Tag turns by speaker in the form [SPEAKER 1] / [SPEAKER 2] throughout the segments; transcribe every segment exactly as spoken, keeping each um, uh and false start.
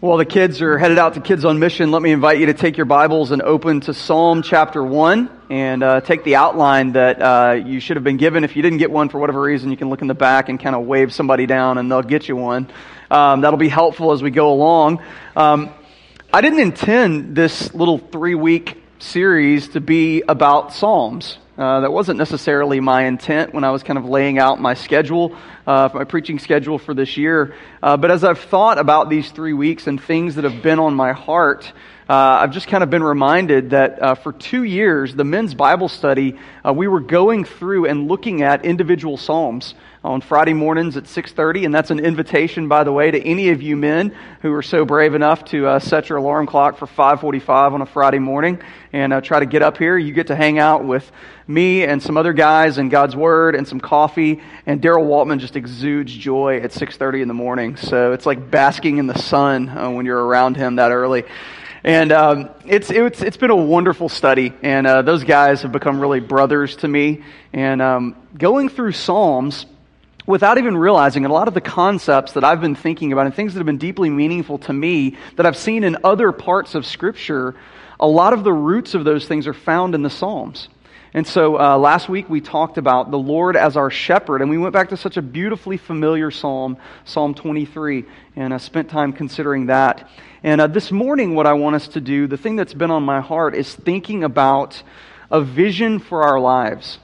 [SPEAKER 1] While the kids are headed out to Kids on Mission, let me invite you to take your Bibles and open to Psalm chapter one and uh, take the outline that uh, you should have been given. If you didn't get one for whatever reason, you can look in the back and kind of wave somebody down and they'll get you one. Um, that'll be helpful as we go along. Um, I didn't intend this little three-week series to be about Psalms. Uh, that wasn't necessarily my intent when I was kind of laying out my schedule, uh, my preaching schedule for this year. Uh, but as I've thought about these three weeks and things that have been on my heart, uh, I've just kind of been reminded that uh, for two years, the men's Bible study, uh, we were going through and looking at individual Psalms on Friday mornings at six thirty, and that's an invitation, by the way, to any of you men who are so brave enough to uh, set your alarm clock for five forty-five on a Friday morning and uh, try to get up here. You get to hang out with me and some other guys and God's Word and some coffee, and Daryl Waltman just exudes joy at six thirty in the morning, so it's like basking in the sun uh, when you're around him that early. And um, it's it's it's been a wonderful study, and uh, those guys have become really brothers to me. And um, going through Psalms, without even realizing it, a lot of the concepts that I've been thinking about and things that have been deeply meaningful to me that I've seen in other parts of Scripture, a lot of the roots of those things are found in the Psalms. And so uh, last week we talked about the Lord as our shepherd, and we went back to such a beautifully familiar psalm, Psalm twenty-three, and I spent time considering that. And uh, this morning what I want us to do, the thing that's been on my heart, is thinking about a vision for our lives.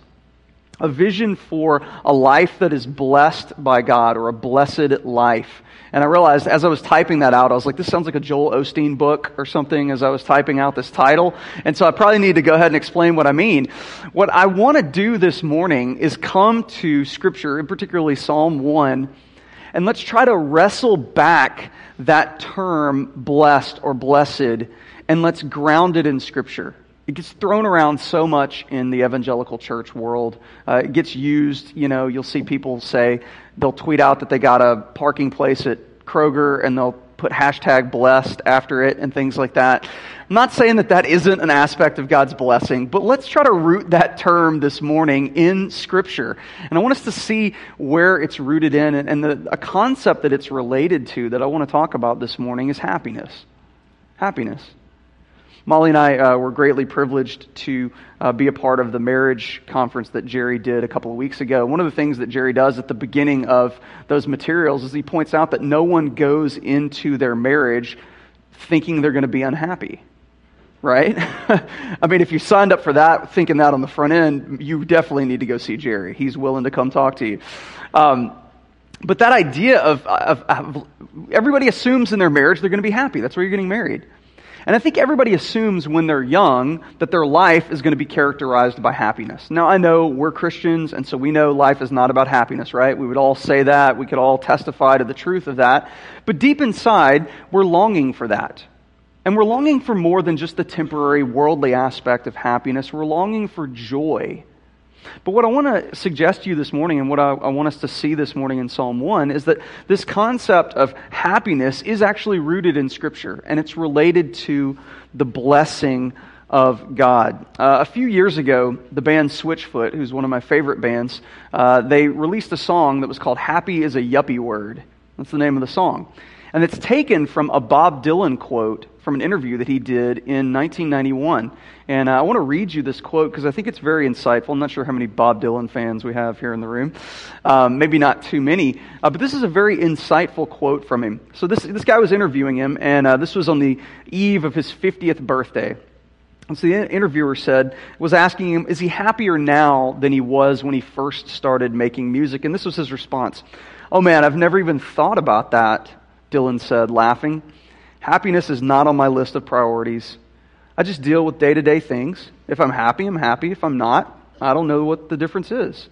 [SPEAKER 1] A vision for a life that is blessed by God, or a blessed life. And I realized as I was typing that out, I was like, this sounds like a Joel Osteen book or something as I was typing out this title. And so I probably need to go ahead and explain what I mean. What I want to do this morning is come to Scripture, and particularly Psalm one, and let's try to wrestle back that term blessed or blessed, and let's ground it in Scripture. It gets thrown around so much in the evangelical church world. Uh, it gets used, you know, you'll see people say, they'll tweet out that they got a parking place at Kroger and they'll put hashtag blessed after it and things like that. I'm not saying that that isn't an aspect of God's blessing, but let's try to root that term this morning in Scripture. And I want us to see where it's rooted in, and, and the, a concept that it's related to that I want to talk about this morning is happiness. Happiness. Molly and I uh, were greatly privileged to uh, be a part of the marriage conference that Jerry did a couple of weeks ago. One of the things that Jerry does at the beginning of those materials is he points out that no one goes into their marriage thinking they're going to be unhappy, right? I mean, if you signed up for that, thinking that on the front end, you definitely need to go see Jerry. He's willing to come talk to you. Um, but that idea of, of, of everybody assumes in their marriage they're going to be happy. That's why you're getting married. And I think everybody assumes when they're young that their life is going to be characterized by happiness. Now, I know we're Christians, and so we know life is not about happiness, right? We would all say that. We could all testify to the truth of that. But deep inside, we're longing for that. And we're longing for more than just the temporary worldly aspect of happiness. We're longing for joy. But what I want to suggest to you this morning, and what I, I want us to see this morning in Psalm one, is that this concept of happiness is actually rooted in Scripture, and it's related to the blessing of God. Uh, a few years ago, the band Switchfoot, who's one of my favorite bands, uh, they released a song that was called Happy is a Yuppie Word. That's the name of the song. And it's taken from a Bob Dylan quote from an interview that he did in nineteen ninety-one. And uh, I want to read you this quote because I think it's very insightful. I'm not sure how many Bob Dylan fans we have here in the room. Um, maybe not too many. Uh, but this is a very insightful quote from him. So this this guy was interviewing him, and uh, this was on the eve of his fiftieth birthday. And so the interviewer said, was asking him, is he happier now than he was when he first started making music? And this was his response. Oh man, I've never even thought about that, Dylan said, laughing. Happiness is not on my list of priorities. I just deal with day-to-day things. If I'm happy, I'm happy. If I'm not, I don't know what the difference is.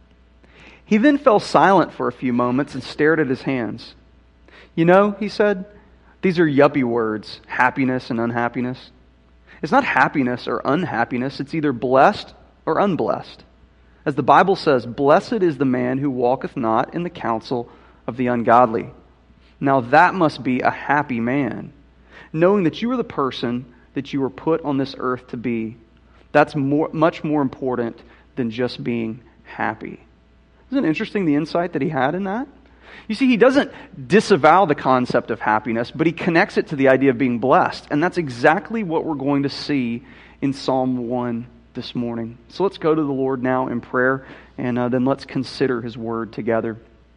[SPEAKER 1] He then fell silent for a few moments and stared at his hands. You know, he said, these are yuppie words, happiness and unhappiness. It's not happiness or unhappiness. It's either blessed or unblessed. As the Bible says, blessed is the man who walketh not in the counsel of the ungodly. Now that must be a happy man, knowing that you are the person that you were put on this earth to be. That's more, much more important than just being happy. Isn't it interesting the insight that he had in that? You see, he doesn't disavow the concept of happiness, but he connects it to the idea of being blessed. And that's exactly what we're going to see in Psalm one this morning. So let's go to the Lord now in prayer, and uh, then let's consider his word together.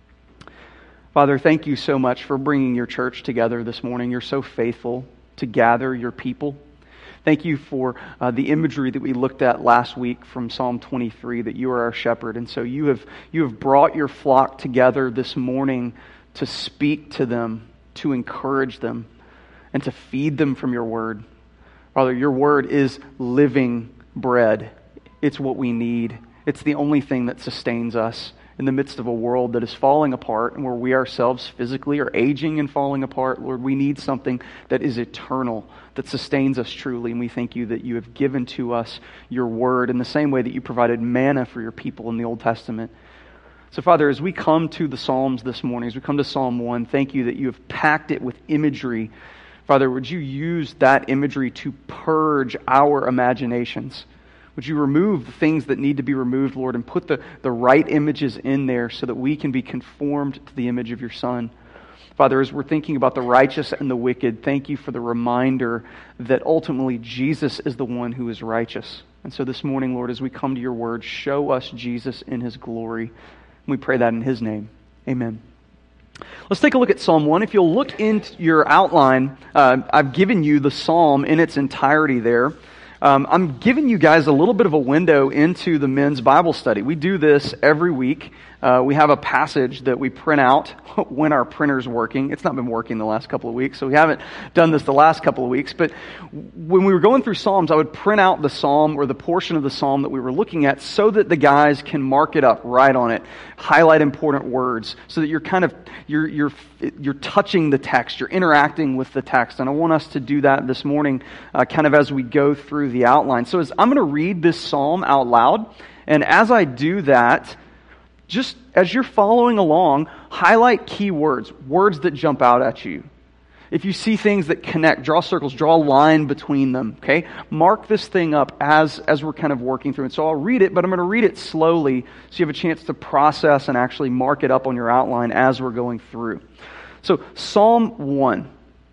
[SPEAKER 1] Father, thank you so much for bringing your church together this morning. You're so faithful to gather your people. Thank you for uh, the imagery that we looked at last week from Psalm twenty-three, that you are our shepherd. And so you have you have brought your flock together this morning to speak to them, to encourage them, and to feed them from your word. Father, your word is living bread. It's what we need. It's the only thing that sustains us in the midst of a world that is falling apart and where we ourselves physically are aging and falling apart. Lord, we need something that is eternal, that sustains us truly. And we thank you that you have given to us your word in the same way that you provided manna for your people in the Old Testament. So, Father, as we come to the Psalms this morning, as we come to Psalm one, thank you that you have packed it with imagery. Father, would you use that imagery to purge our imaginations? Would you remove the things that need to be removed, Lord, and put the, the right images in there so that we can be conformed to the image of your Son? Father, as we're thinking about the righteous and the wicked, thank you for the reminder that ultimately Jesus is the one who is righteous. And so this morning, Lord, as we come to your word, show us Jesus in his glory. We pray that in his name. Amen. Let's take a look at Psalm one. If you'll look into your outline, uh, I've given you the psalm in its entirety there. Um, I'm giving you guys a little bit of a window into the men's Bible study. We do this every week. Uh, we have a passage that we print out when our printer's working. It's not been working the last couple of weeks, so we haven't done this the last couple of weeks. But when we were going through Psalms, I would print out the psalm or the portion of the psalm that we were looking at so that the guys can mark it up, write on it, highlight important words, so that you're kind of you're you're you're touching the text, you're interacting with the text. And I want us to do that this morning, uh, kind of as we go through the outline. So as I'm going to read this psalm out loud, and as I do that, just as you're following along, highlight key words, words that jump out at you. If you see things that connect, draw circles, draw a line between them, okay? Mark this thing up as, as we're kind of working through it. So I'll read it, but I'm going to read it slowly so you have a chance to process and actually mark it up on your outline as we're going through. So Psalm one.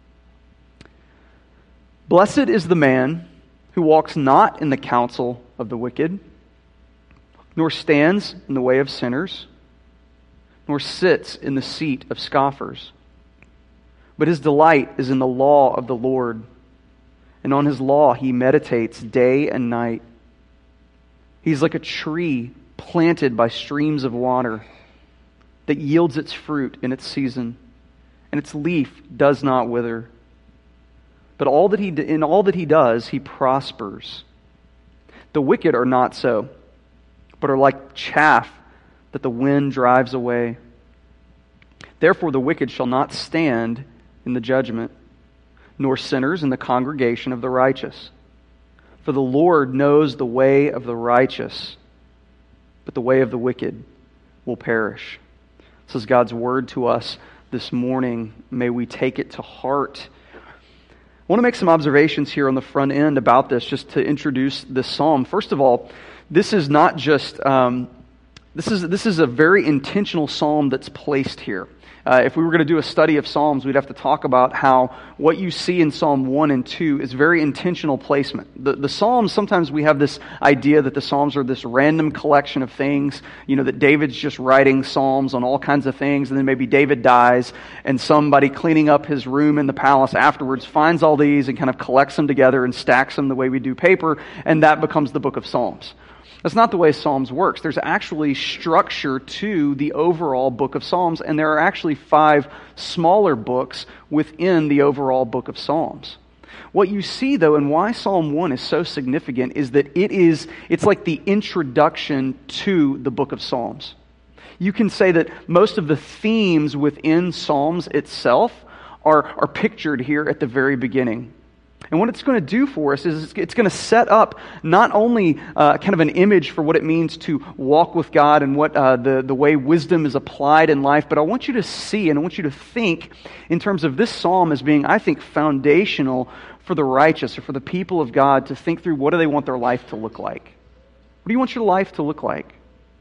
[SPEAKER 1] Blessed is the man who walks not in the counsel of the wicked, nor stands in the way of sinners, nor sits in the seat of scoffers. But his delight is in the law of the Lord, and on his law he meditates day and night. He's like a tree planted by streams of water that yields its fruit in its season, and its leaf does not wither. But all that he in all that he does, he prospers. The wicked are not so, but are like chaff that the wind drives away. Therefore the wicked shall not stand in the judgment, nor sinners in the congregation of the righteous. For the Lord knows the way of the righteous, but the way of the wicked will perish. This is God's word to us this morning. May we take it to heart. I want to make some observations here on the front end about this, just to introduce this psalm. First of all, this is not just, um, this is this is a very intentional psalm that's placed here. Uh, if we were going to do a study of Psalms, we'd have to talk about how what you see in Psalm one and two is very intentional placement. The, the Psalms, sometimes we have this idea that the Psalms are this random collection of things, you know, that David's just writing Psalms on all kinds of things, and then maybe David dies, and somebody cleaning up his room in the palace afterwards finds all these and kind of collects them together and stacks them the way we do paper, and that becomes the book of Psalms. That's not the way Psalms works. There's actually structure to the overall book of Psalms, and there are actually five smaller books within the overall book of Psalms. What you see, though, and why Psalm one is so significant is that it is, it's like the introduction to the book of Psalms. You can say that most of the themes within Psalms itself are, are pictured here at the very beginning. And what it's going to do for us is it's going to set up not only uh, kind of an image for what it means to walk with God and what uh, the, the way wisdom is applied in life, but I want you to see and I want you to think in terms of this psalm as being, I think, foundational for the righteous or for the people of God to think through what do they want their life to look like. What do you want your life to look like?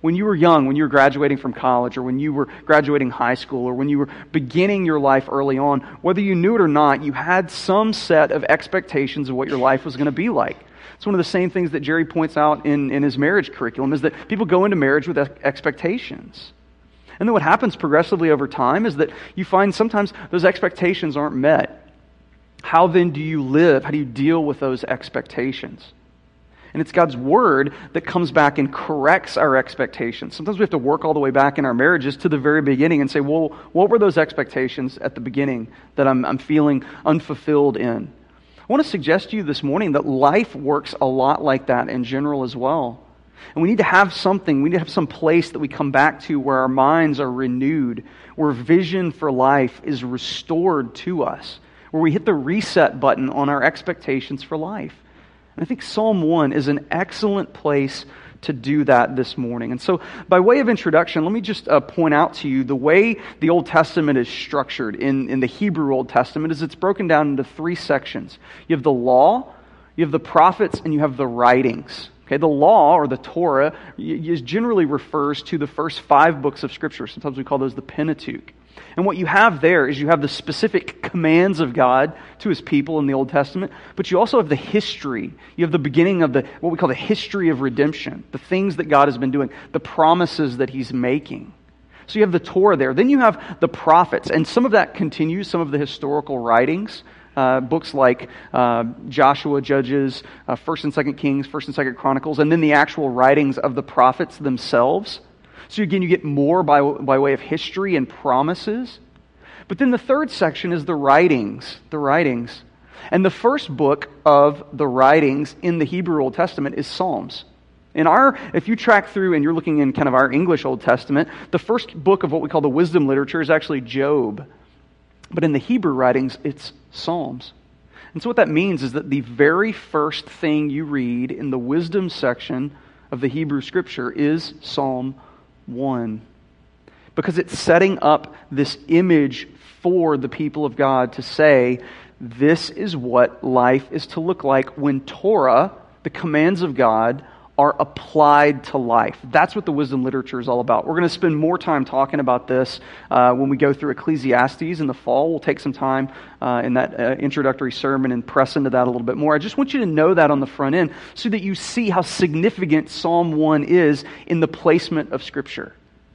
[SPEAKER 1] When you were young, when you were graduating from college, or when you were graduating high school, or when you were beginning your life early on, whether you knew it or not, you had some set of expectations of what your life was going to be like. It's one of the same things that Jerry points out in, in his marriage curriculum, is that people go into marriage with expectations. And then what happens progressively over time is that you find sometimes those expectations aren't met. How then do you live? How do you deal with those expectations? And it's God's Word that comes back and corrects our expectations. Sometimes we have to work all the way back in our marriages to the very beginning and say, well, what were those expectations at the beginning that I'm, I'm feeling unfulfilled in? I want to suggest to you this morning that life works a lot like that in general as well. And we need to have something, we need to have some place that we come back to where our minds are renewed, where vision for life is restored to us, where we hit the reset button on our expectations for life. And I think Psalm one is an excellent place to do that this morning. And so, by way of introduction, let me just uh, point out to you the way the Old Testament is structured in, in the Hebrew Old Testament is it's broken down into three sections. You have the law, you have the prophets, and you have the writings. Okay, the law, or the Torah, is generally refers to the first five books of Scripture. Sometimes we call those the Pentateuch. And what you have there is you have the specific commands of God to His people in the Old Testament, but you also have the history. You have the beginning of the what we call the history of redemption, the things that God has been doing, the promises that He's making. So you have the Torah there. Then you have the prophets, and some of that continues, some of the historical writings. Uh, books like uh, Joshua, Judges, uh, First and Second Kings, First and Second Chronicles, and then the actual writings of the prophets themselves. So again, you get more by, by way of history and promises. But then the third section is the writings, the writings. And the first book of the writings in the Hebrew Old Testament is Psalms. In our, if you track through and you're looking in kind of our English Old Testament, the first book of what we call the wisdom literature is actually Job. But in the Hebrew writings, it's Psalms. And so what that means is that the very first thing you read in the wisdom section of the Hebrew Scripture is Psalm one. Because it's setting up this image for the people of God to say, this is what life is to look like when Torah, the commands of God, are applied to life. That's what the wisdom literature is all about. We're going to spend more time talking about this uh, when we go through Ecclesiastes in the fall. We'll take some time uh, in that uh, introductory sermon and press into that a little bit more. I just want you to know that on the front end so that you see how significant Psalm one is in the placement of Scripture.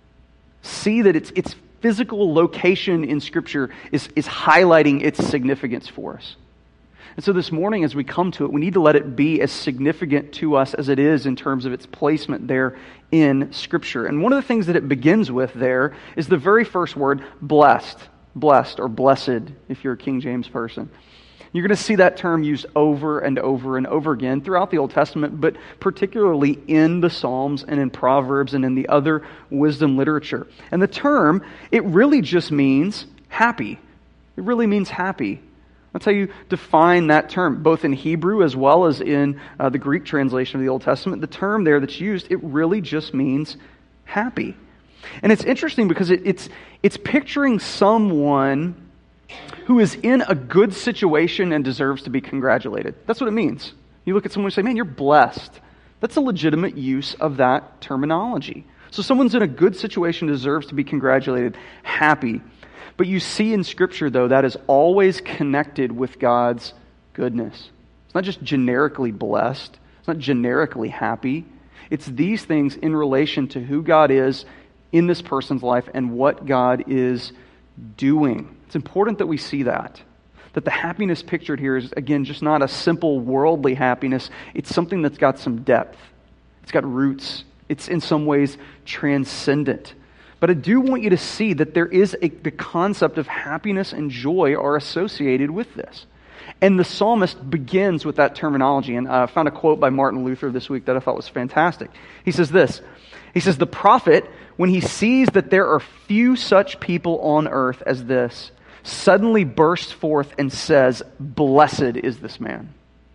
[SPEAKER 1] See that its its physical location in Scripture is, is highlighting its significance for us. And so this morning, as we come to it, we need to let it be as significant to us as it is in terms of its placement there in Scripture. And one of the things that it begins with there is the very first word, blessed. Blessed, or blessed, if you're a King James person. You're going to see that term used over and over and over again throughout the Old Testament, but particularly in the Psalms and in Proverbs and in the other wisdom literature. And the term, it really just means happy. It really means happy. That's how you define that term, both in Hebrew as well as in uh, the Greek translation of the Old Testament. The term there that's used, it really just means happy. And it's interesting because it, it's it's picturing someone who is in a good situation and deserves to be congratulated. That's what it means. You look at someone and say, man, you're blessed. That's a legitimate use of that terminology. So someone's in a good situation, deserves to be congratulated, happy. But you see in Scripture, though, that is always connected with God's goodness. It's not just generically blessed. It's not generically happy. It's these things in relation to who God is in this person's life and what God is doing. It's important that we see that. That the happiness pictured here is, again, just not a simple worldly happiness. It's something that's got some depth. It's got roots. It's in some ways transcendent. But I do want you to see that there is a, the concept of happiness and joy are associated with this. And the psalmist begins with that terminology. And I found a quote by Martin Luther this week that I thought was fantastic. He says this. He says, the prophet, when he sees that there are few such people on earth as this, suddenly bursts forth and says, blessed is this man.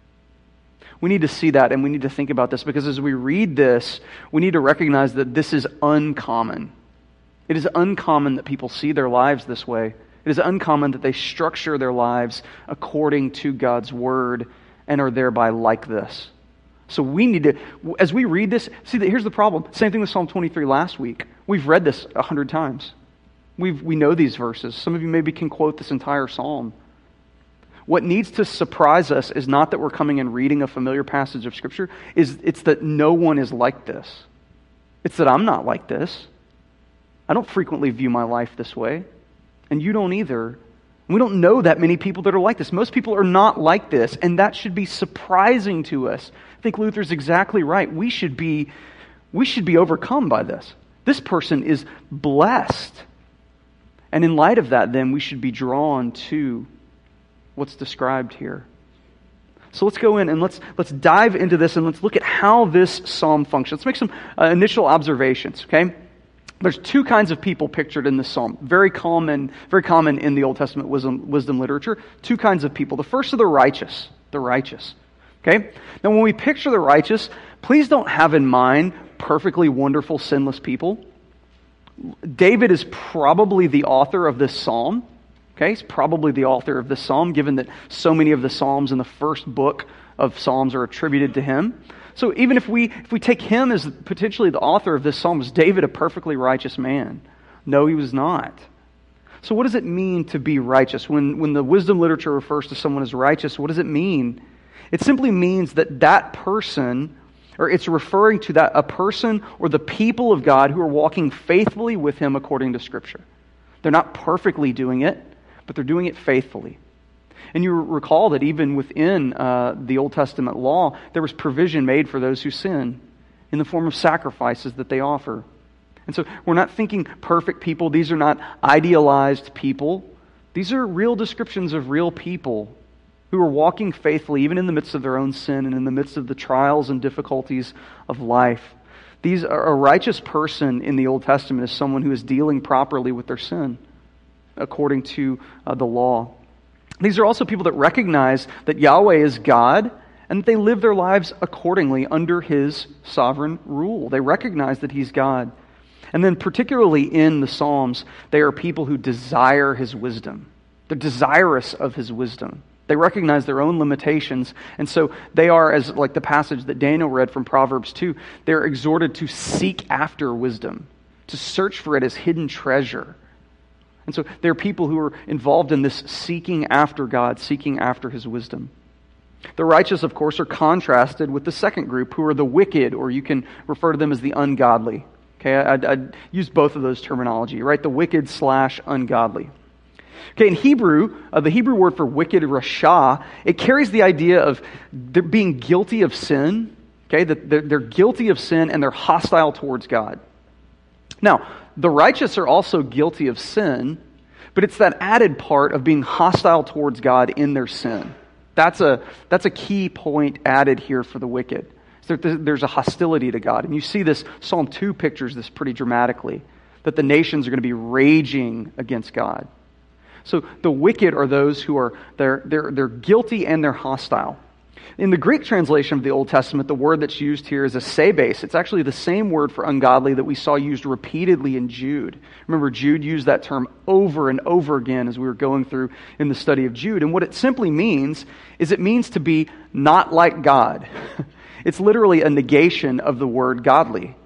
[SPEAKER 1] We need to see that and we need to think about this because as we read this, we need to recognize that this is uncommon. It is uncommon that people see their lives this way. It is uncommon that they structure their lives according to God's Word and are thereby like this. So we need to, as we read this, see that here's the problem. Same thing with Psalm twenty-three last week. We've read this a hundred times. We've, we know these verses. Some of you maybe can quote this entire psalm. What needs to surprise us is not that we're coming and reading a familiar passage of Scripture, is it's that no one is like this. It's that I'm not like this. I don't frequently view my life this way, and you don't either. We don't know that many people that are like this. Most people are not like this, and that should be surprising to us. I think Luther's exactly right. We should be, we should be overcome by this. This person is blessed. And in light of that, then, we should be drawn to what's described here. So let's go in and let's let's dive into this and let's look at how this psalm functions. Let's make some uh, initial observations, okay? There's two kinds of people pictured in this psalm. Very common, very common in the Old Testament wisdom, wisdom literature. Two kinds of people. The first are the righteous. The righteous. Okay? Now when we picture the righteous, please don't have in mind perfectly wonderful, sinless people. David is probably the author of this psalm. Okay, he's probably the author of this psalm, given that so many of the psalms in the first book of Psalms are attributed to him. So even if we if we take him as potentially the author of this psalm, was David a perfectly righteous man? No, he was not. So what does it mean to be righteous? When when the wisdom literature refers to someone as righteous, what does it mean? It simply means that that person, or it's referring to that a person or the people of God who are walking faithfully with him according to Scripture. They're not perfectly doing it, but they're doing it faithfully. And you recall that even within uh, the Old Testament law, there was provision made for those who sin in the form of sacrifices that they offer. And so we're not thinking perfect people. These are not idealized people. These are real descriptions of real people who are walking faithfully even in the midst of their own sin and in the midst of the trials and difficulties of life. These are, a righteous person in the Old Testament is someone who is dealing properly with their sin according to uh, the law. These are also people that recognize that Yahweh is God and that they live their lives accordingly under His sovereign rule. They recognize that He's God. And then particularly in the Psalms, they are people who desire His wisdom. They're desirous of His wisdom. They recognize their own limitations, and so they are, as like the passage that Daniel read from Proverbs two, they're exhorted to seek after wisdom, to search for it as hidden treasure. And so there are people who are involved in this seeking after God, seeking after His wisdom. The righteous, of course, are contrasted with the second group, who are the wicked, or you can refer to them as the ungodly. Okay, I'd, I'd use both of those terminology, right? The wicked slash ungodly. Okay, in Hebrew, uh, the Hebrew word for wicked, rasha, it carries the idea of being guilty of sin. Okay, that they're, they're guilty of sin and they're hostile towards God. Now, the righteous are also guilty of sin, but it's that added part of being hostile towards God in their sin. That's a that's a key point added here for the wicked. So there's a hostility to God. And you see this, Psalm two pictures this pretty dramatically, that the nations are going to be raging against God. So the wicked are those who are, they're, they're, they're guilty and they're hostile. In the Greek translation of the Old Testament, the word that's used here is a sebes. It's actually the same word for ungodly that we saw used repeatedly in Jude. Remember, Jude used that term over and over again as we were going through in the study of Jude. And what it simply means is it means to be not like God. It's literally a negation of the word godly.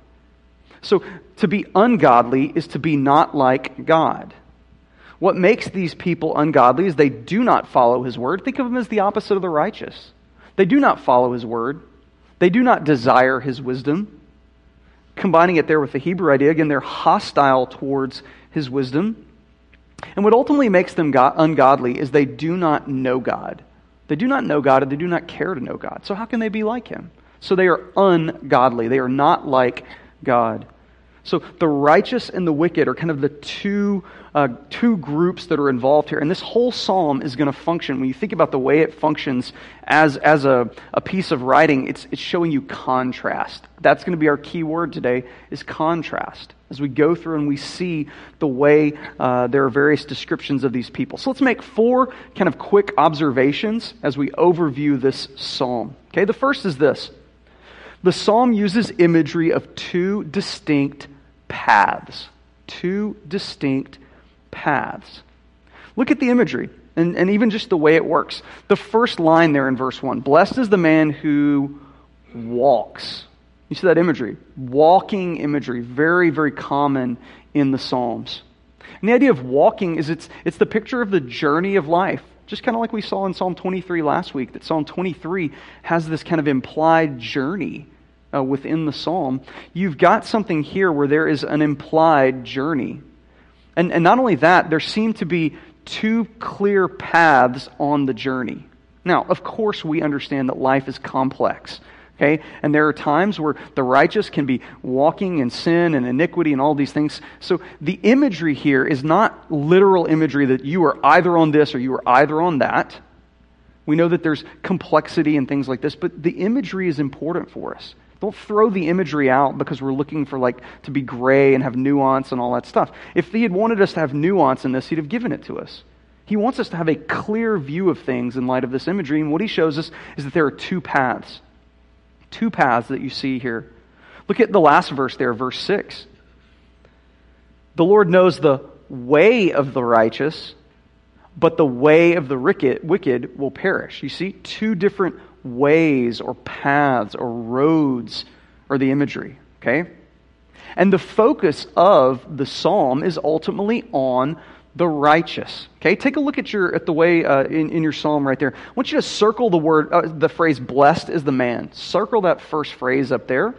[SPEAKER 1] So to be ungodly is to be not like God. What makes these people ungodly is they do not follow His word. Think of them as the opposite of the righteous. They do not follow His word. They do not desire His wisdom. Combining it there with the Hebrew idea, again, they're hostile towards His wisdom. And what ultimately makes them go- ungodly is they do not know God. They do not know God and they do not care to know God. So how can they be like Him? So they are ungodly. They are not like God. So the righteous and the wicked are kind of the two uh, two groups that are involved here. And this whole psalm is going to function. When you think about the way it functions as, as a, a piece of writing, it's, it's showing you contrast. That's going to be our key word today, is contrast. As we go through and we see the way uh, there are various descriptions of these people. So let's make four kind of quick observations as we overview this psalm. Okay, the first is this. The psalm uses imagery of two distinct paths. Two distinct paths. Look at the imagery and, and even just the way it works. The first line there in verse one, blessed is the man who walks. You see that imagery? Walking imagery, very, very common in the Psalms. And the idea of walking is it's it's the picture of the journey of life. Just kind of like we saw in Psalm twenty-three last week, that Psalm twenty-three has this kind of implied journey uh, within the psalm. You've got something here where there is an implied journey. And, and not only that, there seem to be two clear paths on the journey. Now, of course, we understand that life is complex. Okay? And there are times where the righteous can be walking in sin and iniquity and all these things. So the imagery here is not literal imagery that you are either on this or you are either on that. We know that there's complexity and things like this, but the imagery is important for us. Don't throw the imagery out because we're looking for like to be gray and have nuance and all that stuff. If he had wanted us to have nuance in this, he'd have given it to us. He wants us to have a clear view of things in light of this imagery, and what he shows us is that there are two paths. Two paths that you see here. Look at the last verse there, verse six. The Lord knows the way of the righteous, but the way of the wicked will perish. You see, two different ways or paths or roads are the imagery, okay? And the focus of the psalm is ultimately on the righteous. Okay, take a look at your at the way uh, in, in your psalm right there. I want you to circle the word, uh, the phrase "blessed is the man." Circle that first phrase up there,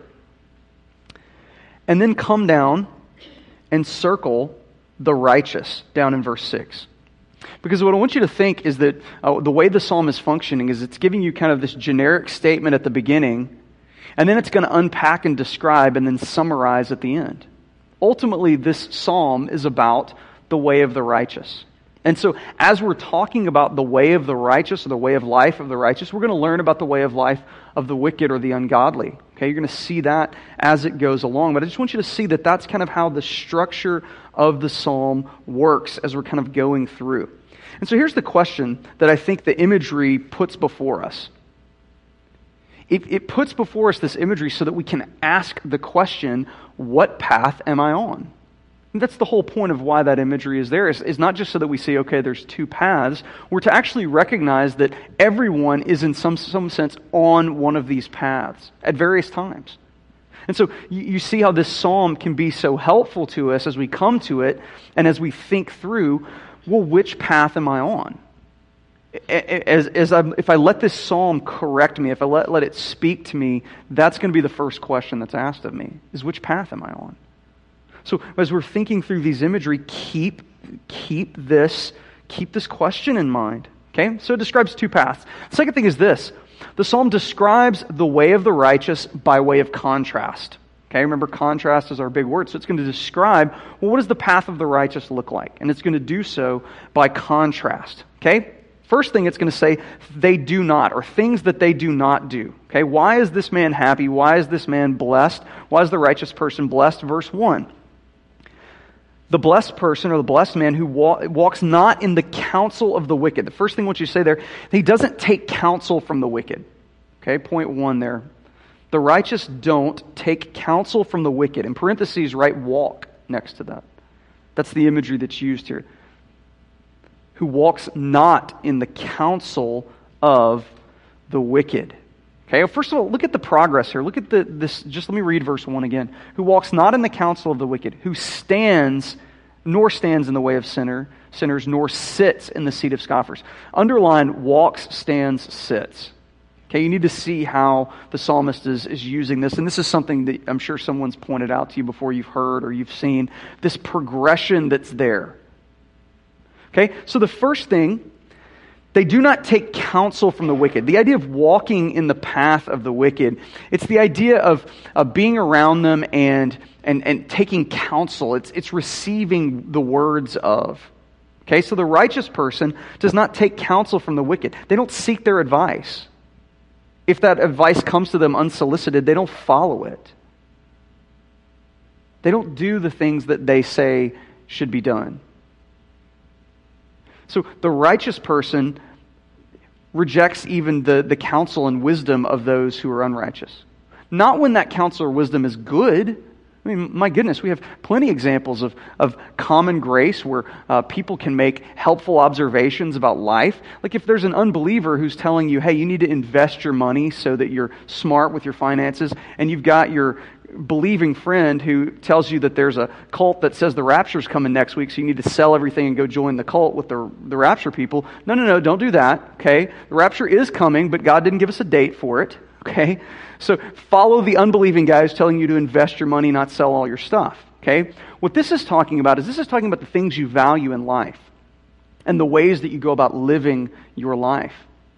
[SPEAKER 1] and then come down and circle the righteous down in verse six. Because what I want you to think is that uh, the way the psalm is functioning is it's giving you kind of this generic statement at the beginning, and then it's going to unpack and describe and then summarize at the end. Ultimately, this psalm is about the way of the righteous. And so as we're talking about the way of the righteous or the way of life of the righteous, we're going to learn about the way of life of the wicked or the ungodly. Okay, you're going to see that as it goes along. But I just want you to see that that's kind of how the structure of the psalm works as we're kind of going through. And so here's the question that I think the imagery puts before us. It, it puts before us this imagery so that we can ask the question, what path am I on? And that's the whole point of why that imagery is there. Is, is not just so that we see, okay, there's two paths. We're to actually recognize that everyone is in some, some sense on one of these paths at various times. And so you, you see how this psalm can be so helpful to us as we come to it and as we think through, well, which path am I on? As, as I'm, if I let this psalm correct me, if I let, let it speak to me, that's going to be the first question that's asked of me, is which path am I on? So as we're thinking through these imagery, keep keep this keep this question in mind. Okay? So it describes two paths. The second thing is this. The psalm describes the way of the righteous by way of contrast. Okay? Remember, contrast is our big word. So it's going to describe, well, what does the path of the righteous look like? And it's going to do so by contrast. Okay? First thing it's going to say, they do not, or things that they do not do. Okay? Why is this man happy? Why is this man blessed? Why is the righteous person blessed? Verse one. The blessed person or the blessed man who walks not in the counsel of the wicked. The first thing I want you to say there, he doesn't take counsel from the wicked. Okay, point one there. The righteous don't take counsel from the wicked. In parentheses, write walk next to that. That's the imagery that's used here. Who walks not in the counsel of the wicked. Okay, well, first of all, look at the progress here. Look at the this. Just let me read verse one again. Who walks not in the counsel of the wicked, who stands, nor stands in the way of sinner, sinners, nor sits in the seat of scoffers. Underline walks, stands, sits. Okay, you need to see how the psalmist is, is using this. And this is something that I'm sure someone's pointed out to you before, you've heard or you've seen. This progression that's there. Okay, so the first thing, they do not take counsel from the wicked. The idea of walking in the path of the wicked, it's the idea of, of being around them and, and, and taking counsel. It's, it's receiving the words of. Okay, so the righteous person does not take counsel from the wicked. They don't seek their advice. If that advice comes to them unsolicited, they don't follow it. They don't do the things that they say should be done. So the righteous person rejects even the, the counsel and wisdom of those who are unrighteous. Not when that counsel or wisdom is good, I mean, my goodness, we have plenty of examples of, of common grace where uh, people can make helpful observations about life. Like if there's an unbeliever who's telling you, hey, you need to invest your money so that you're smart with your finances, and you've got your believing friend who tells you that there's a cult that says the rapture's coming next week, so you need to sell everything and go join the cult with the, the rapture people. No, no, no, don't do that, okay? The rapture is coming, but God didn't give us a date for it, okay? So follow the unbelieving guy who's telling you to invest your money, not sell all your stuff, okay? What this is talking about is this is talking about the things you value in life and the ways that you go about living your life.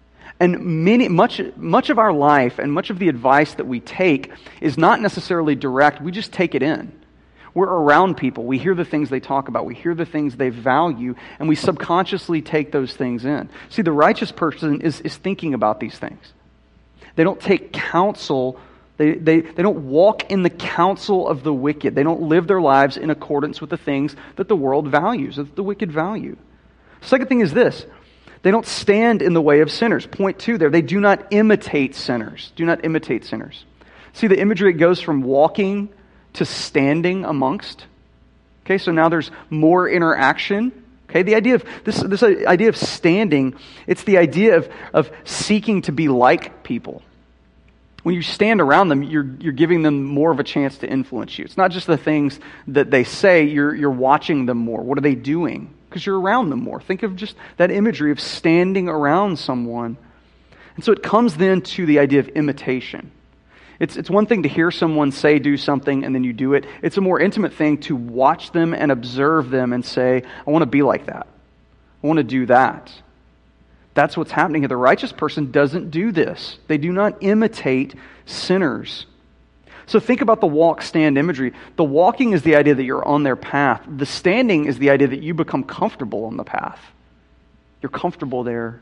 [SPEAKER 1] And many, much, much of our life and much of the advice that we take is not necessarily direct. We just take it in. We're around people. We hear the things they talk about. We hear the things they value, and we subconsciously take those things in. See, the righteous person is, is thinking about these things. They don't take counsel. They, they, they don't walk in the counsel of the wicked. They don't live their lives in accordance with the things that the world values, that the wicked value. Second thing is this. They don't stand in the way of sinners. Point two there. They do not imitate sinners. Do not imitate sinners. See the imagery, it goes from walking to standing amongst. Okay, so now there's more interaction. Okay, the idea of this this idea of standing, it's the idea of, of seeking to be like people. When you stand around them, you're you're giving them more of a chance to influence you. It's not just the things that they say, you're you're watching them more. What are they doing? Because you're around them more. Think of just that imagery of standing around someone. And so it comes then to the idea of imitation. It's it's one thing to hear someone say, do something, and then you do it. It's a more intimate thing to watch them and observe them and say, I want to be like that. I want to do that. That's what's happening here. The righteous person doesn't do this. They do not imitate sinners. So think about the walk-stand imagery. The walking is the idea that you're on their path. The standing is the idea that you become comfortable on the path. You're comfortable there.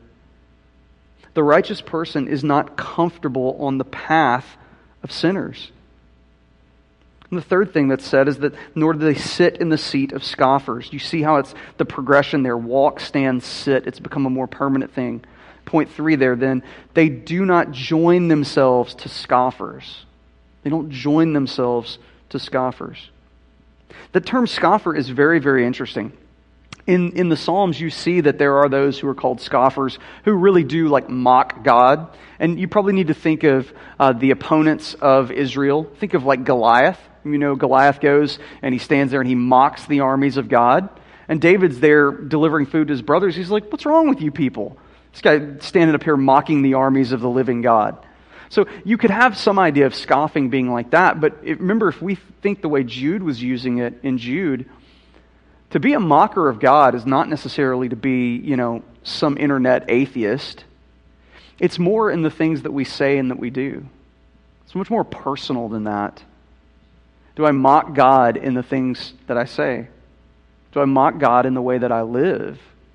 [SPEAKER 1] The righteous person is not comfortable on the path of sinners. And the third thing that's said is that nor do they sit in the seat of scoffers. You see how it's the progression there. Walk, stand, sit. It's become a more permanent thing. Point three there then. They do not join themselves to scoffers. They don't join themselves to scoffers. The term scoffer is very, very interesting. In in the Psalms, you see that there are those who are called scoffers who really do like mock God. And you probably need to think of uh, the opponents of Israel. Think of like Goliath. You know, Goliath goes and he stands there and he mocks the armies of God. And David's there delivering food to his brothers. He's like, what's wrong with you people? This guy standing up here mocking the armies of the living God. So you could have some idea of scoffing being like that, but it, remember, if we think the way Jude was using it in Jude, to be a mocker of God is not necessarily to be, you know, some internet atheist. It's more in the things that we say and that we do. It's much more personal than that. Do I mock God in the things that I say? Do I mock God in the way that I live?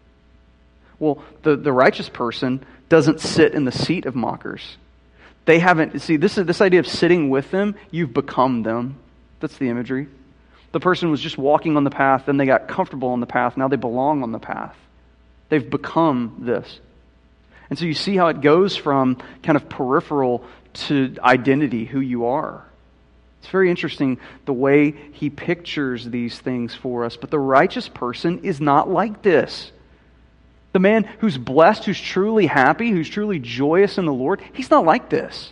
[SPEAKER 1] Well, the, the righteous person doesn't sit in the seat of mockers. They haven't, see, this is this idea of sitting with them, you've become them. That's the imagery. The person was just walking on the path, then they got comfortable on the path, now they belong on the path. They've become this. And so you see how it goes from kind of peripheral to identity, who you are. It's very interesting the way he pictures these things for us. But the righteous person is not like this. The man who's blessed, who's truly happy, who's truly joyous in the Lord, he's not like this.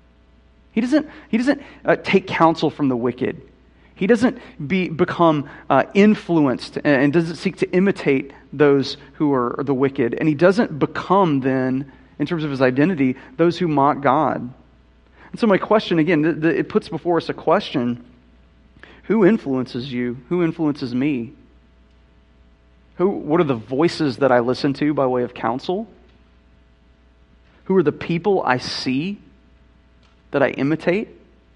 [SPEAKER 1] He doesn't, he doesn't uh, take counsel from the wicked. He doesn't be, become uh, influenced and doesn't seek to imitate those who are the wicked. And he doesn't become then, in terms of his identity, those who mock God. And so my question, again, the, the, it puts before us a question. Who influences you? Who influences me? Who? What are the voices that I listen to by way of counsel? Who are the people I see that I imitate?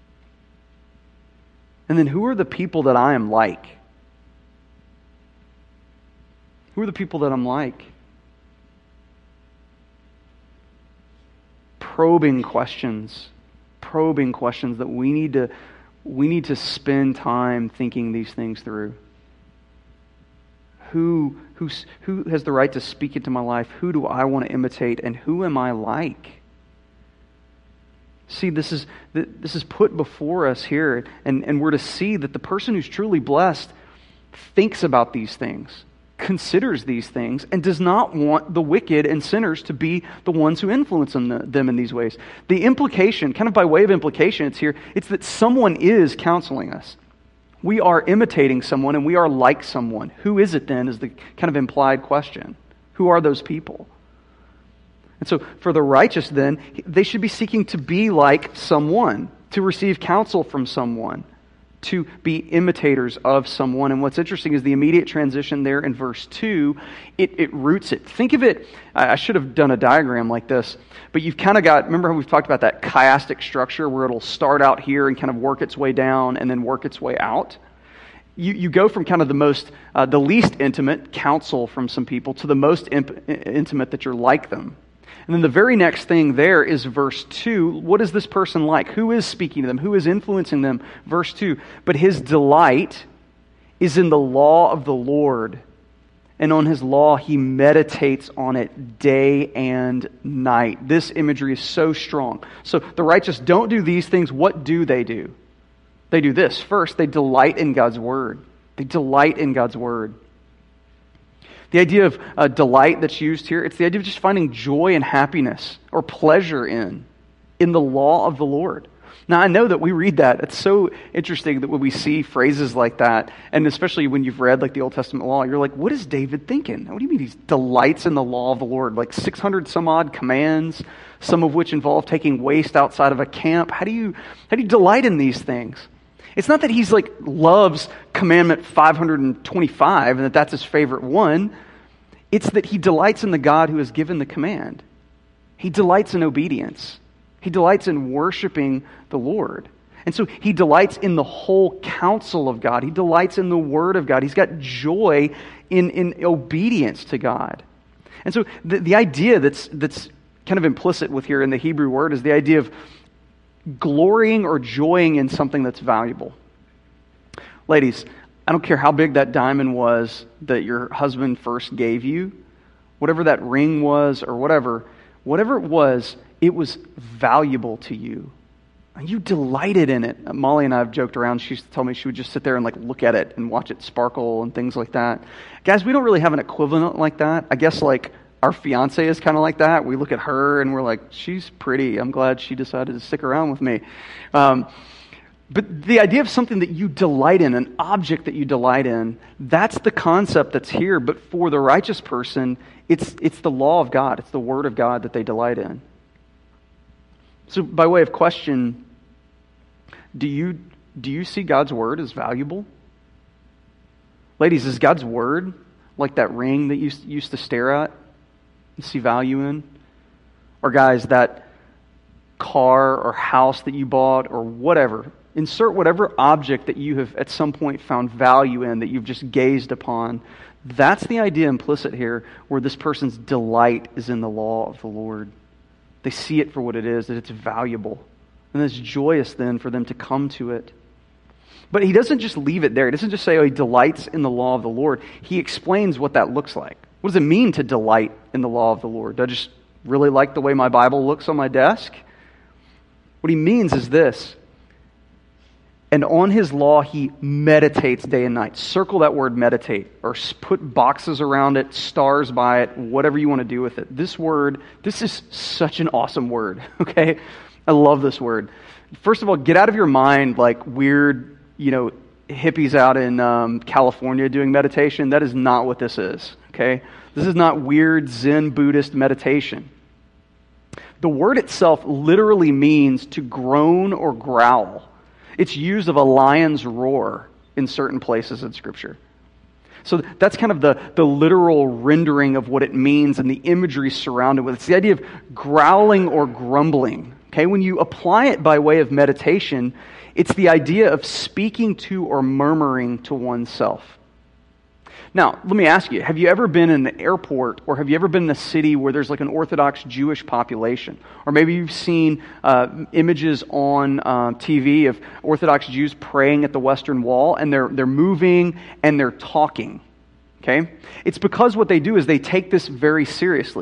[SPEAKER 1] And then who are the people that I am like? Who are the people that I'm like? Probing questions. Probing questions that we need to we need to spend time thinking these things through. Who, who, who has the right to speak into my life? Who do I want to imitate? And who am I like? See, this is this is put before us here, and, and we're to see that the person who's truly blessed thinks about these things, considers these things, and does not want the wicked and sinners to be the ones who influence them, them in these ways. The implication, kind of by way of implication, it's here, it's that someone is counseling us. We are imitating someone, and we are like someone. Who is it then, is the kind of implied question. Who are those people? And so for the righteous then, they should be seeking to be like someone, to receive counsel from someone, to be imitators of someone. And what's interesting is the immediate transition there in verse two, it, it roots it. Think of it, I should have done a diagram like this, but you've kind of got, remember how we've talked about that chiastic structure where it'll start out here and kind of work its way down and then work its way out? You, you go from kind of the most, uh, the least intimate counsel from some people to the most imp- intimate that you're like them. And then the very next thing there is verse two. What is this person like? Who is speaking to them? Who is influencing them? Verse two. But his delight is in the law of the Lord, and on his law he meditates on it day and night. This imagery is so strong. So the righteous don't do these things. What do they do? They do this. First, they delight in God's word. They delight in God's word. The idea of uh, delight that's used here, it's the idea of just finding joy and happiness or pleasure in, in the law of the Lord. Now, I know that we read that. It's so interesting that when we see phrases like that, and especially when you've read like the Old Testament law, you're like, what is David thinking? What do you mean he delights in the law of the Lord? Like six hundred some odd commands, some of which involve taking waste outside of a camp. How do you, how do you delight in these things? It's not that he's like loves commandment five hundred twenty-five and that that's his favorite one. It's that he delights in the God who has given the command. He delights in obedience. He delights in worshiping the Lord. And so he delights in the whole counsel of God. He delights in the word of God. He's got joy in, in obedience to God. And so the, the idea that's that's kind of implicit with here in the Hebrew word is the idea of glorying or joying in something that's valuable. Ladies, I don't care how big that diamond was that your husband first gave you, whatever that ring was or whatever, whatever it was, it was valuable to you. And you delighted in it. Molly and I have joked around. She used to tell me she would just sit there and like look at it and watch it sparkle and things like that. Guys, we don't really have an equivalent like that. I guess like our fiance is kind of like that. We look at her and we're like, she's pretty. I'm glad she decided to stick around with me. Um, but the idea of something that you delight in, an object that you delight in, that's the concept that's here. But for the righteous person, it's it's the law of God. It's the word of God that they delight in. So by way of question, do you do you see God's word as valuable? Ladies, is God's word like that ring that you used to stare at and see value in? Or guys, that car or house that you bought or whatever. Insert whatever object that you have at some point found value in, that you've just gazed upon. That's the idea implicit here, where this person's delight is in the law of the Lord. They see it for what it is, that it's valuable. And it's joyous then for them to come to it. But he doesn't just leave it there. He doesn't just say, oh, he delights in the law of the Lord. He explains what that looks like. What does it mean to delight in the law of the Lord? Do I just really like the way my Bible looks on my desk? What he means is this. And on his law, he meditates day and night. Circle that word meditate, or put boxes around it, stars by it, whatever you want to do with it. This word, this is such an awesome word, okay? I love this word. First of all, get out of your mind like weird, you know, hippies out in um, California doing meditation. That is not what this is, okay? This is not weird Zen Buddhist meditation. The word itself literally means to groan or growl. It's used of a lion's roar in certain places in Scripture. So that's kind of the, the literal rendering of what it means and the imagery surrounded with it. It's the idea of growling or grumbling. Okay, when you apply it by way of meditation, it's the idea of speaking to or murmuring to oneself. Now, let me ask you, have you ever been in the airport or have you ever been in a city where there's like an Orthodox Jewish population? Or maybe you've seen uh, images on uh, T V of Orthodox Jews praying at the Western Wall, and they're they're moving and they're talking. Okay? It's because what they do is they take this very seriously.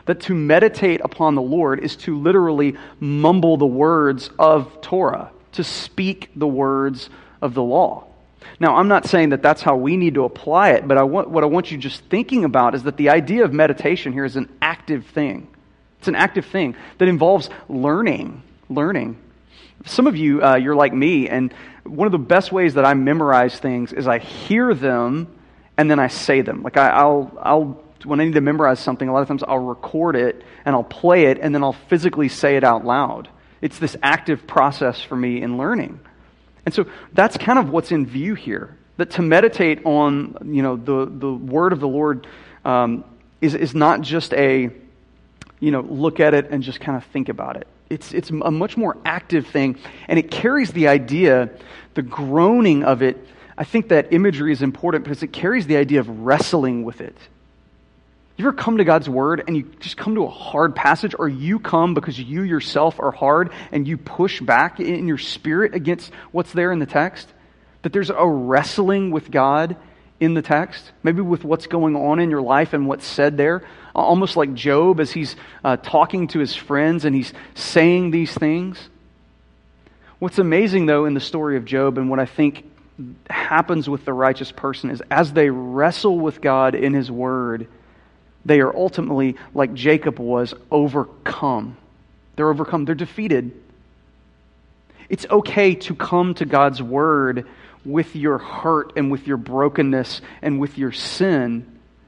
[SPEAKER 1] That to meditate upon the Lord is to literally mumble the words of Torah, to speak the words of the law. Now, I'm not saying that that's how we need to apply it, but I want, what I want you just thinking about is that the idea of meditation here is an active thing. It's an active thing that involves learning, learning. Some of you, uh, you're like me, and one of the best ways that I memorize things is I hear them and then I say them. Like I, I'll, I'll, when I need to memorize something, a lot of times I'll record it and I'll play it and then I'll physically say it out loud. It's this active process for me in learning. And so that's kind of what's in view here. That to meditate on, you know, the, the word of the Lord um, is, is not just a, you know, look at it and just kind of think about it. It's, it's a much more active thing, and it carries the idea, the groaning of it. I think that imagery is important because it carries the idea of wrestling with it. You ever come to God's Word and you just come to a hard passage, or you come because you yourself are hard and you push back in your spirit against what's there in the text? That there's a wrestling with God in the text, maybe with what's going on in your life and what's said there, almost like Job as he's uh, talking to his friends and he's saying these things. What's amazing, though, in the story of Job, and what I think happens with the righteous person, is as they wrestle with God in His Word, they are ultimately, like Jacob was, overcome. They're overcome. They're defeated. It's okay to come to God's Word with your hurt and with your brokenness and with your sin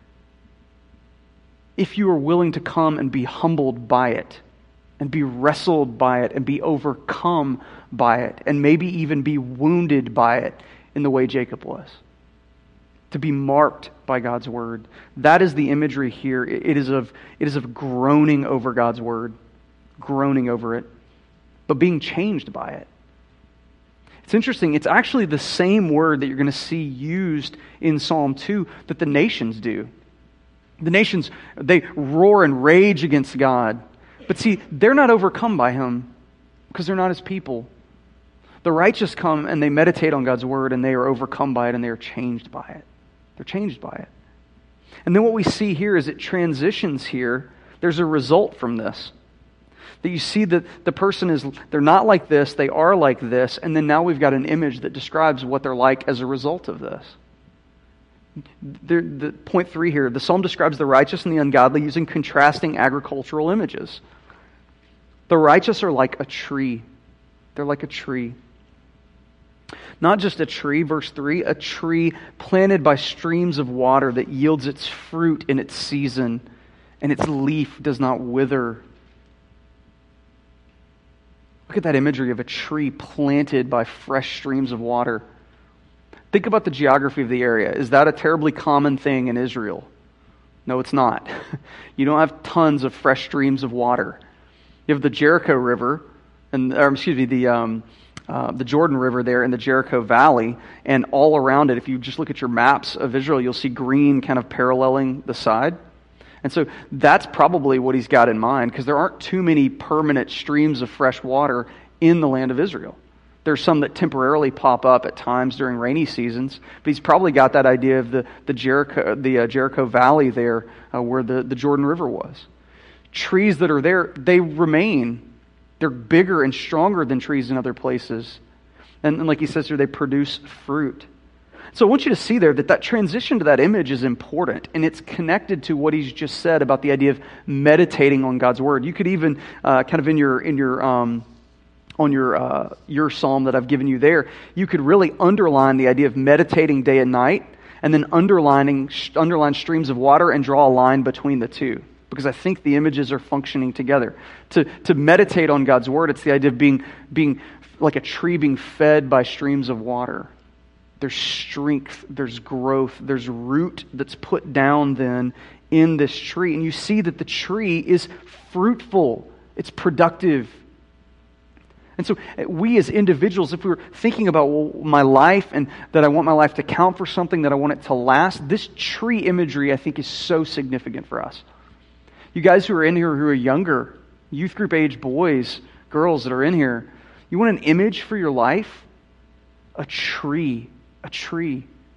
[SPEAKER 1] if you are willing to come and be humbled by it and be wrestled by it and be overcome by it and maybe even be wounded by it in the way Jacob was. To be marked by God's Word. That is the imagery here. It is of, it is of groaning over God's Word, groaning over it, but being changed by it. It's interesting, it's actually the same word that you're going to see used in Psalm two that the nations do. The nations, they roar and rage against God. But see, they're not overcome by Him because they're not His people. The righteous come and they meditate on God's Word and they are overcome by it and they are changed by it. They're changed by it. And then what we see here is it transitions here. There's a result from this. That you see that the person is, they're not like this, they are like this, and then now we've got an image that describes what they're like as a result of this. The, the point three here, the psalm describes the righteous and the ungodly using contrasting agricultural images. The righteous are like a tree. They're like a tree. Not just a tree, verse three, a tree planted by streams of water that yields its fruit in its season, and its leaf does not wither. Look at that imagery of a tree planted by fresh streams of water. Think about the geography of the area. Is that a terribly common thing in Israel? No, it's not. You don't have tons of fresh streams of water. You have the Jericho River, and or excuse me, the um, uh, the Jordan River there in the Jericho Valley, and all around it, if you just look at your maps of Israel, you'll see green kind of paralleling the side. And so that's probably what he's got in mind, because there aren't too many permanent streams of fresh water in the land of Israel. There's some that temporarily pop up at times during rainy seasons, but he's probably got that idea of the, the Jericho the uh, Jericho Valley there uh, where the, the Jordan River was. Trees that are there, they remain. They're bigger and stronger than trees in other places. And, and like he says here, they produce fruit. So I want you to see there that that transition to that image is important, and it's connected to what he's just said about the idea of meditating on God's Word. You could even uh, kind of in your in your um, on your uh, your psalm that I've given you there, you could really underline the idea of meditating day and night, and then underlining underline streams of water and draw a line between the two, because I think the images are functioning together. To to meditate on God's Word, it's the idea of being being like a tree being fed by streams of water. There's strength, there's growth, there's root that's put down then in this tree. And you see that the tree is fruitful, it's productive. And so we as individuals, if we were thinking about well, my life and that I want my life to count for something, that I want it to last, this tree imagery I think is so significant for us. You guys who are in here who are younger, youth group age boys, girls that are in here, you want an image for your life? A tree. A tree.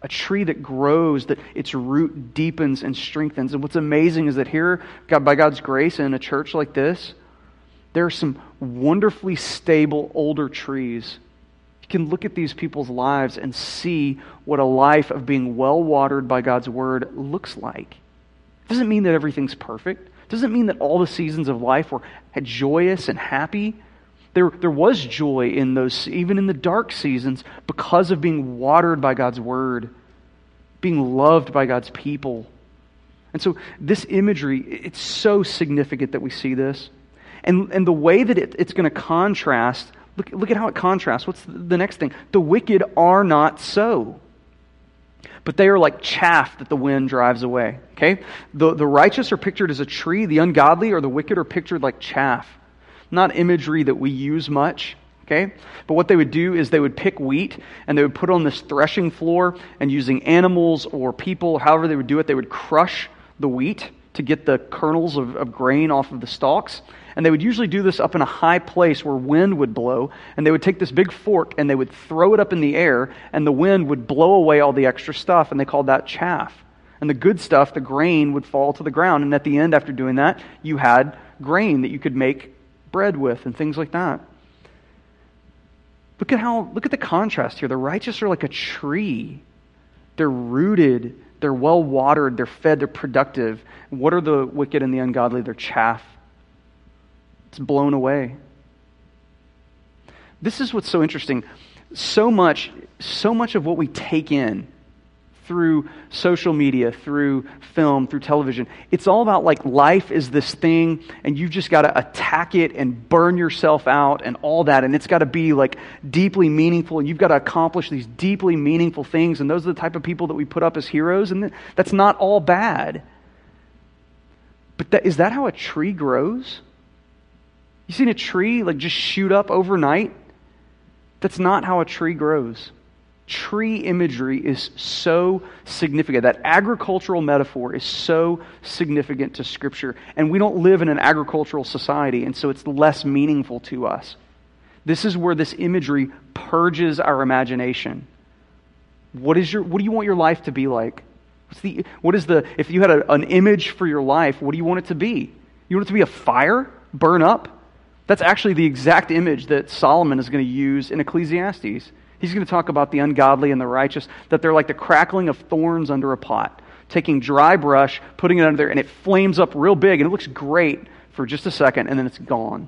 [SPEAKER 1] A tree that grows, that its root deepens and strengthens. And what's amazing is that here, God, by God's grace, in a church like this, there are some wonderfully stable older trees. You can look at these people's lives and see what a life of being well watered by God's word looks like. It doesn't mean that everything's perfect. It doesn't mean that all the seasons of life were joyous and happy. There, there was joy in those, even in the dark seasons, because of being watered by God's word, being loved by God's people. And so this imagery, it's so significant that we see this. And, and the way that it, it's going to contrast, look, look at how it contrasts. What's the next thing? The wicked are not so, but they are like chaff that the wind drives away. Okay? The, the righteous are pictured as a tree. The ungodly or the wicked are pictured like chaff. Not imagery that we use much. Okay? But what they would do is they would pick wheat and they would put it on this threshing floor, and using animals or people, however they would do it, they would crush the wheat to get the kernels of, of grain off of the stalks. And they would usually do this up in a high place where wind would blow, and they would take this big fork and they would throw it up in the air, and the wind would blow away all the extra stuff, and they called that chaff. And the good stuff, the grain, would fall to the ground, and at the end, after doing that, you had grain that you could make bread with and things like that. Look at how, look at the contrast here. The righteous are like a tree. They're rooted, they're well watered, they're fed, they're productive. What are the wicked and the ungodly? They're chaff. It's blown away. This is what's so interesting. So much, so much of what we take in through social media, through film, through television, it's all about like life is this thing and you've just got to attack it and burn yourself out and all that, and it's got to be like deeply meaningful, and you've got to accomplish these deeply meaningful things, and those are the type of people that we put up as heroes, and that's not all bad. But that, is that how a tree grows? You seen a tree like just shoot up overnight? That's not how a tree grows. Tree imagery is so significant. That agricultural metaphor is so significant to Scripture. And we don't live in an agricultural society, and so it's less meaningful to us. This is where this imagery purges our imagination. What is your? What do you want your life to be like? What's the? What is the? If you had a, an image for your life, what do you want it to be? You want it to be a fire, burn up? That's actually the exact image that Solomon is going to use in Ecclesiastes. He's going to talk about the ungodly and the righteous, that they're like the crackling of thorns under a pot. Taking dry brush, putting it under there, and it flames up real big, and it looks great for just a second, and then it's gone.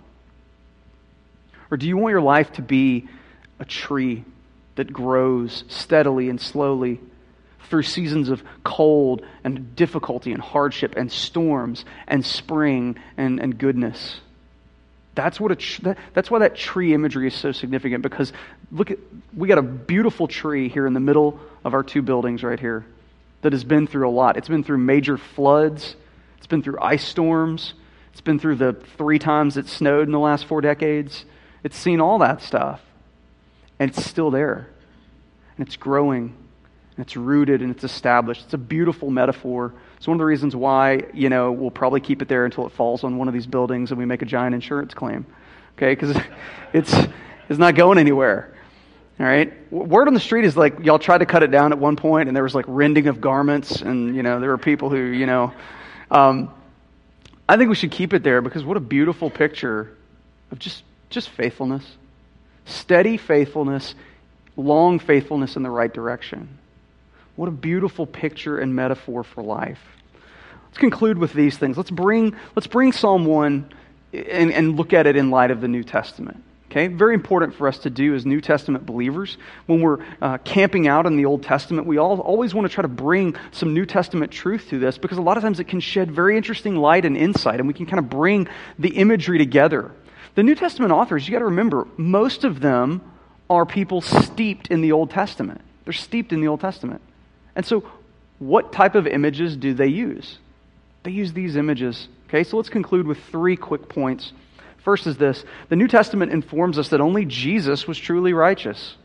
[SPEAKER 1] Or do you want your life to be a tree that grows steadily and slowly through seasons of cold and difficulty and hardship and storms and spring and, and goodness? That's what a tr- that, that's why that tree imagery is so significant, because look at, we got a beautiful tree here in the middle of our two buildings right here that has been through a lot. It's been through major floods. It's been through ice storms. It's been through the three times it snowed in the last four decades. It's seen all that stuff. And it's still there. And it's growing. And it's rooted and it's established. It's a beautiful metaphor. It's one of the reasons why, you know, we'll probably keep it there until it falls on one of these buildings and we make a giant insurance claim. Okay? Because it's it's not going anywhere. All right? Word on the street is like, y'all tried to cut it down at one point and there was like rending of garments, and, you know, there were people who, you know... Um, I think we should keep it there, because what a beautiful picture of just, just faithfulness. Steady faithfulness, long faithfulness in the right direction. What a beautiful picture and metaphor for life. Let's conclude with these things. Let's bring let's bring Psalm one and, and look at it in light of the New Testament. Okay, very important for us to do as New Testament believers. When we're uh, camping out in the Old Testament, we all always want to try to bring some New Testament truth to this, because a lot of times it can shed very interesting light and insight, and we can kind of bring the imagery together. The New Testament authors, you got to remember, most of them are people steeped in the Old Testament. They're steeped in the Old Testament. And so, what type of images do they use? They use these images. Okay, so let's conclude with three quick points. First is this: the New Testament informs us that only Jesus was truly righteous.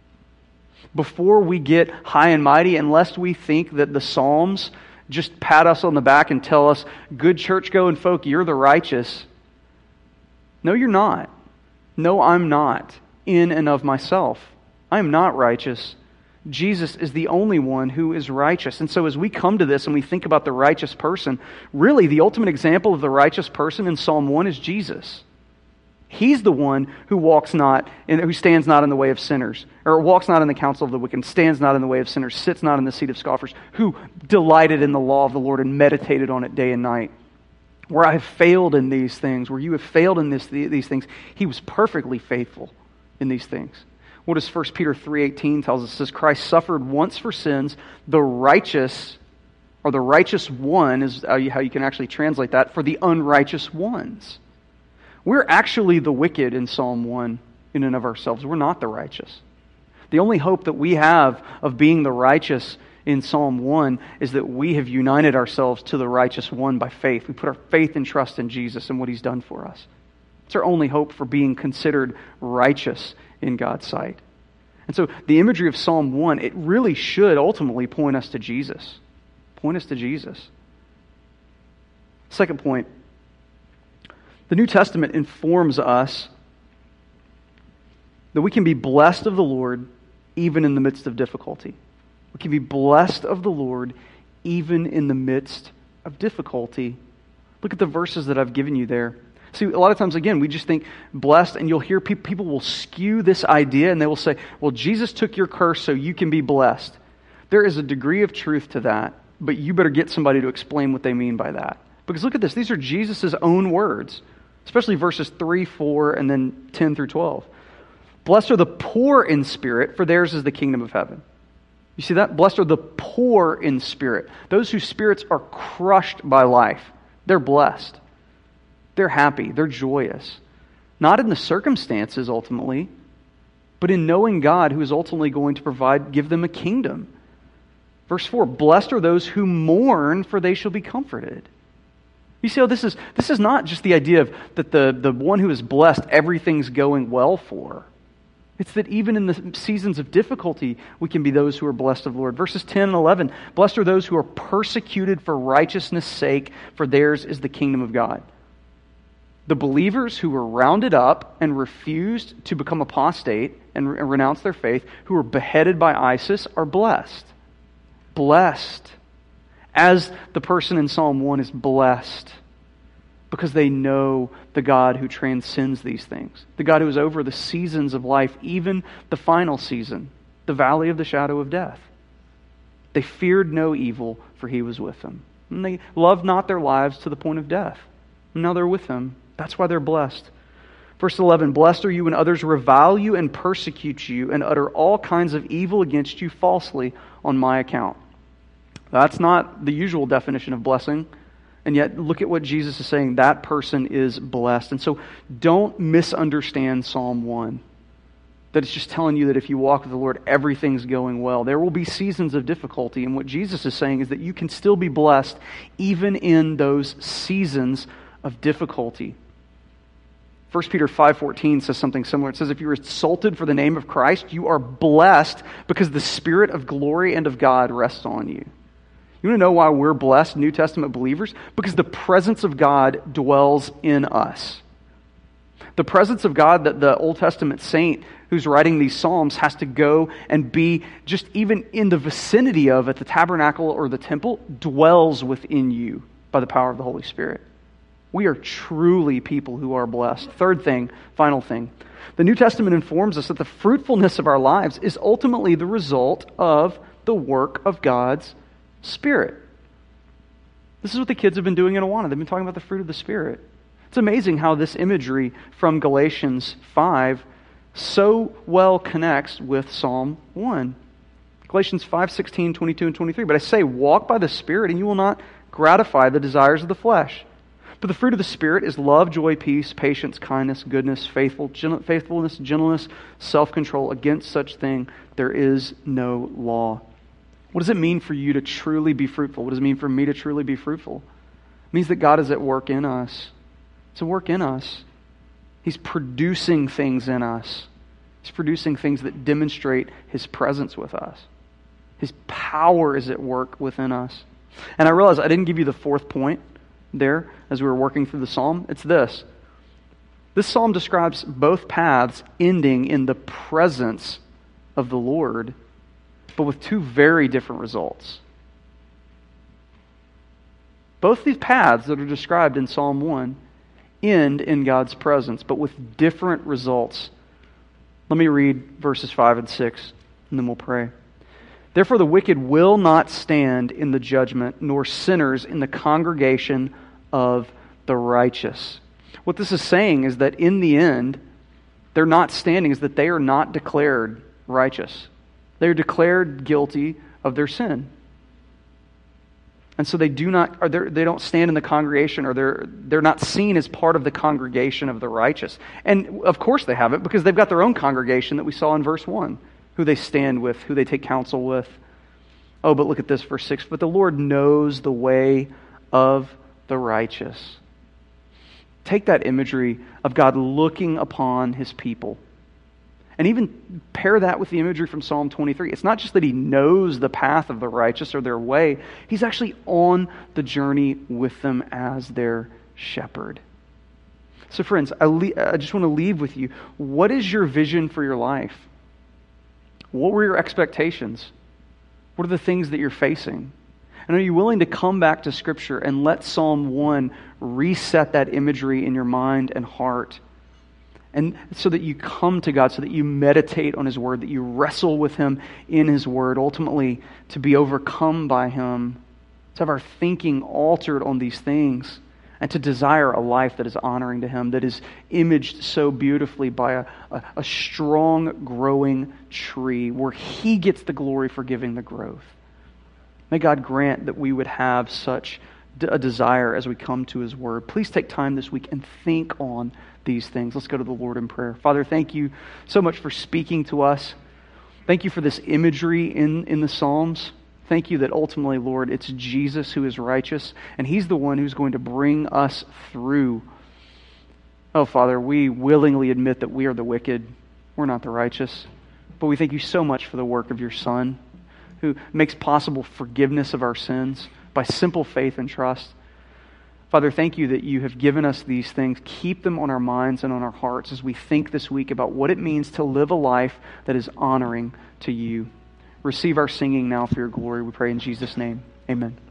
[SPEAKER 1] Before we get high and mighty, and lest we think that the Psalms just pat us on the back and tell us, good church-going folk, you're the righteous. No, you're not. No, I'm not, in and of myself. I am not righteous. Jesus is the only one who is righteous. And so as we come to this and we think about the righteous person, really the ultimate example of the righteous person in Psalm one is Jesus. He's the one who walks not, and who stands not in the way of sinners, or walks not in the counsel of the wicked, stands not in the way of sinners, sits not in the seat of scoffers, who delighted in the law of the Lord and meditated on it day and night. Where I have failed in these things, where you have failed in this, these things, he was perfectly faithful in these things. What does First Peter three eighteen tells us? It says, Christ suffered once for sins, the righteous, or the righteous one is how you can actually translate that, for the unrighteous ones. We're actually the wicked in Psalm one in and of ourselves. We're not the righteous. The only hope that we have of being the righteous in Psalm one is that we have united ourselves to the righteous one by faith. We put our faith and trust in Jesus and what He's done for us. It's our only hope for being considered righteous in God's sight. And so the imagery of Psalm one, it really should ultimately point us to Jesus. Point us to Jesus. Second point, the New Testament informs us that we can be blessed of the Lord even in the midst of difficulty. We can be blessed of the Lord even in the midst of difficulty. Look at the verses that I've given you there. See, a lot of times, again, we just think blessed, and you'll hear people, people will skew this idea, and they will say, well, Jesus took your curse so you can be blessed. There is a degree of truth to that, but you better get somebody to explain what they mean by that. Because look at this. These are Jesus' own words, especially verses three, four, and then ten through twelve. Blessed are the poor in spirit, for theirs is the kingdom of heaven. You see that? Blessed are the poor in spirit. Those whose spirits are crushed by life. They're blessed. They're happy. They're joyous. Not in the circumstances, ultimately, but in knowing God, who is ultimately going to provide, give them a kingdom. Verse four, blessed are those who mourn, for they shall be comforted. You see how this is, this is not just the idea of that the, the one who is blessed, everything's going well for. It's that even in the seasons of difficulty, we can be those who are blessed of the Lord. Verses ten and eleven, blessed are those who are persecuted for righteousness' sake, for theirs is the kingdom of God. The believers who were rounded up and refused to become apostate and re- renounce their faith, who were beheaded by ISIS, are blessed. Blessed. As the person in Psalm one is blessed. Because they know the God who transcends these things. The God who is over the seasons of life, even the final season, the valley of the shadow of death. They feared no evil, for He was with them. And they loved not their lives to the point of death. And now they're with Him. That's why they're blessed. Verse eleven, blessed are you when others revile you and persecute you and utter all kinds of evil against you falsely on my account. That's not the usual definition of blessing. And yet, look at what Jesus is saying. That person is blessed. And so, don't misunderstand Psalm one. That it's just telling you that if you walk with the Lord, everything's going well. There will be seasons of difficulty. And what Jesus is saying is that you can still be blessed even in those seasons of difficulty. First Peter five fourteen says something similar. It says, if you are insulted for the name of Christ, you are blessed because the Spirit of glory and of God rests on you. You want to know why we're blessed, New Testament believers? Because the presence of God dwells in us. The presence of God that the Old Testament saint who's writing these Psalms has to go and be just even in the vicinity of at the tabernacle or the temple dwells within you by the power of the Holy Spirit. We are truly people who are blessed. Third thing, final thing. The New Testament informs us that the fruitfulness of our lives is ultimately the result of the work of God's Spirit. This is what the kids have been doing in Awana. They've been talking about the fruit of the Spirit. It's amazing how this imagery from Galatians five so well connects with Psalm one. Galatians five sixteen, twenty-two, and twenty-three. But I say, walk by the Spirit, and you will not gratify the desires of the flesh. But the fruit of the Spirit is love, joy, peace, patience, kindness, goodness, faithful, gen- faithfulness, gentleness, self-control. Against such thing there is no law. What does it mean for you to truly be fruitful? What does it mean for me to truly be fruitful? It means that God is at work in us. It's a work in us. He's producing things in us. He's producing things that demonstrate His presence with us. His power is at work within us. And I realize I didn't give you the fourth point there as we were working through the psalm. It's this. This psalm describes both paths ending in the presence of the Lord. but with two very different results. Both these paths that are described in Psalm one end in God's presence, but with different results. Let me read verses five and six, and then we'll pray. Therefore the wicked will not stand in the judgment, nor sinners in the congregation of the righteous. What this is saying is that in the end, they're not standing, is that they are not declared righteous. They are declared guilty of their sin. And so they do not, or they don't stand in the congregation, or they're they're not seen as part of the congregation of the righteous. And of course they haven't, because they've got their own congregation that we saw in verse one, who they stand with, who they take counsel with. Oh, but look at this, verse six. But the Lord knows the way of the righteous. Take that imagery of God looking upon His people. And even pair that with the imagery from Psalm twenty-three. It's not just that He knows the path of the righteous or their way. He's actually on the journey with them as their shepherd. So friends, I, le- I just want to leave with you. What is your vision for your life? What were your expectations? What are the things that you're facing? And are you willing to come back to Scripture and let Psalm one reset that imagery in your mind and heart? And so that you come to God, so that you meditate on His Word, that you wrestle with Him in His Word, ultimately to be overcome by Him, to have our thinking altered on these things, and to desire a life that is honoring to Him, that is imaged so beautifully by a, a, a strong, growing tree where He gets the glory for giving the growth. May God grant that we would have such a desire as we come to His Word. Please take time this week and think on these things. Let's go to the Lord in prayer. Father, thank you so much for speaking to us. Thank you for this imagery in, in the Psalms. Thank you that ultimately, Lord, it's Jesus who is righteous, and He's the one who's going to bring us through. Oh, Father, we willingly admit that we are the wicked. We're not the righteous. But we thank you so much for the work of your Son, who makes possible forgiveness of our sins by simple faith and trust. Father, thank you that you have given us these things. Keep them on our minds and on our hearts as we think this week about what it means to live a life that is honoring to you. Receive our singing now for your glory, we pray in Jesus' name. Amen.